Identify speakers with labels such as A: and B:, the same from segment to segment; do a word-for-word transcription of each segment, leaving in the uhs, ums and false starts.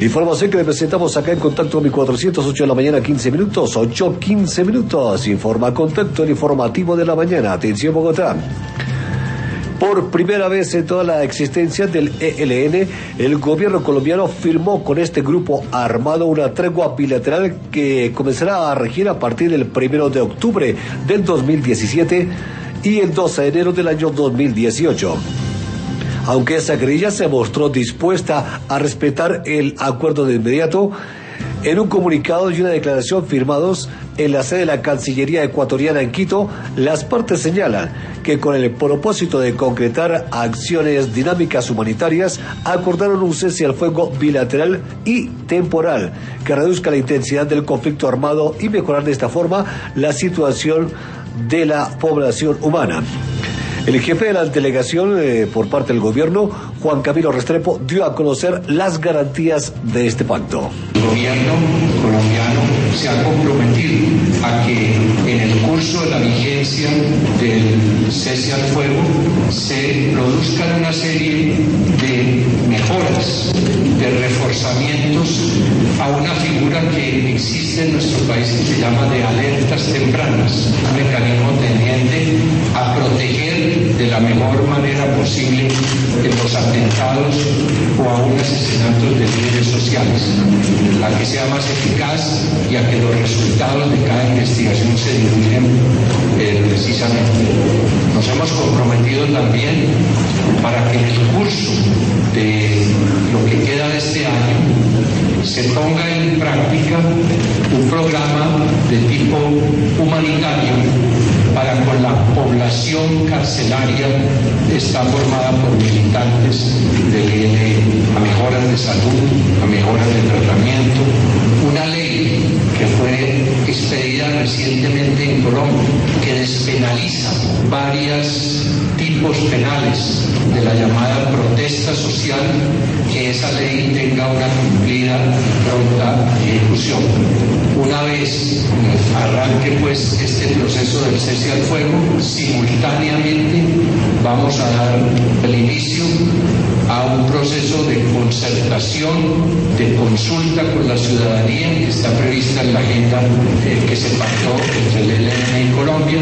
A: Información que le presentamos acá en Contacto mil cuatrocientos, ocho de la mañana, quince minutos, ocho quince minutos. Informa Contacto, el informativo de la mañana. Atención, Bogotá. Por primera vez en toda la existencia del E L N, el gobierno colombiano firmó con este grupo armado una tregua bilateral que comenzará a regir a partir del primero de octubre del dos mil diecisiete y el doce de enero del año dos mil dieciocho. Aunque esa guerrilla se mostró dispuesta a respetar el acuerdo de inmediato, en un comunicado y una declaración firmados en la sede de la Cancillería ecuatoriana en Quito, las partes señalan que con el propósito de concretar acciones dinámicas humanitarias, acordaron un cese al fuego bilateral y temporal que reduzca la intensidad del conflicto armado y mejorar de esta forma la situación de la población humana. El jefe de la delegación eh, por parte del gobierno, Juan Camilo Restrepo, dio a conocer las garantías de este pacto.
B: El gobierno colombiano se ha comprometido a que en el curso de la vigencia del cese al fuego se produzcan una serie de mejoras, de reforzamientos a una figura que existe en nuestro país que se llama de alertas tempranas, un mecanismo tendiente a proteger de la mejor manera posible de los atentados o aún asesinatos de líderes sociales, a que sea más eficaz y a que los resultados de cada investigación se divulguen eh, precisamente. Nos hemos comprometido también para que en el curso de lo que queda de este año se ponga en práctica un programa de tipo humanitario para con la población carcelaria está formada por militantes del E L N, a mejoras de salud, a mejoras de tratamiento, una ley que fue expedida recientemente en Colombia que despenaliza varios tipos penales de la llamada protesta social, que esa ley tenga una cumplida pronta ejecución. Una vez arranque pues este proceso del cese al fuego, simultáneamente vamos a dar el inicio a un proceso de concertación, de consulta con la ciudadanía que está prevista en la agenda eh, que se pactó entre el E L N y Colombia.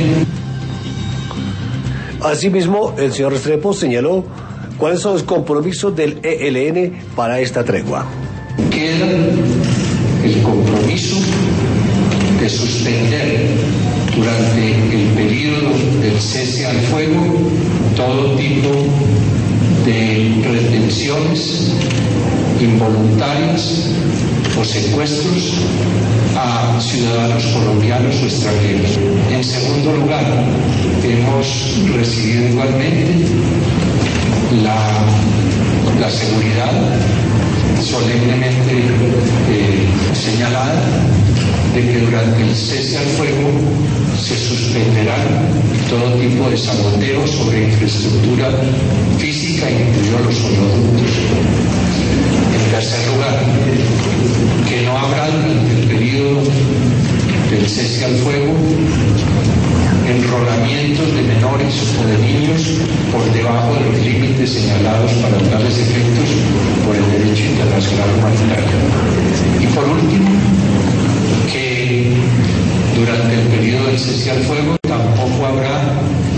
A: Asimismo, el señor Restrepo señaló cuáles son los compromisos del E L N para esta tregua.
B: Queda el compromiso de suspender durante el periodo del cese al fuego todo tipo de retenciones involuntarias o secuestros a ciudadanos colombianos o extranjeros. En segundo lugar, hemos recibido igualmente la, la seguridad solemnemente eh, señalada de que durante el cese al fuego se suspenderán todo tipo de saboteo sobre infraestructura física, incluidos los oleoductos. En tercer lugar, que no habrá durante el periodo del cese al fuego enrolamientos de menores o de niños por debajo de los límites señalados para tales efectos por el derecho internacional humanitario. Y por último, que durante el periodo del cese al fuego tampoco habrá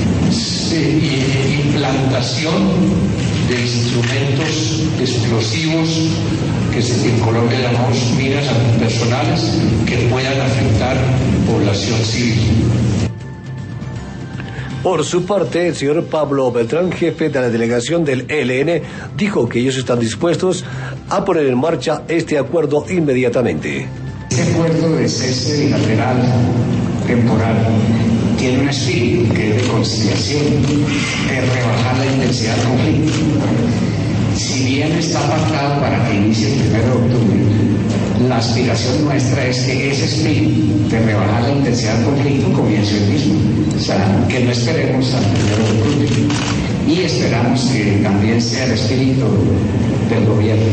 B: eh, implantación de instrumentos explosivos que en Colombia llamamos minas antipersonales que puedan afectar población civil.
A: Por su parte, el señor Pablo Beltrán, jefe de la delegación del E L N, dijo que ellos están dispuestos a poner en marcha este acuerdo inmediatamente.
C: Este acuerdo de cese bilateral temporal tiene un espíritu que es de conciliación, de rebajar la intensidad del conflicto. Si bien está pactado para que inicie el primero de octubre, la aspiración nuestra es que ese espíritu de rebajar la intensidad del conflicto comience hoy mismo. O sea, que no esperemos al primero de octubre. Y esperamos que también sea el espíritu del gobierno.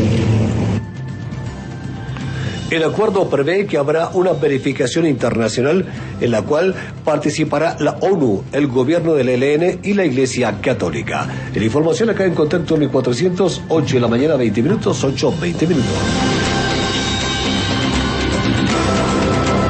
A: El acuerdo prevé que habrá una verificación internacional en la cual participará la ONU, el gobierno del E L N y la Iglesia Católica. En información acá en Contacto mil cuatrocientos, ocho de la mañana, veinte minutos, ocho, veinte minutos.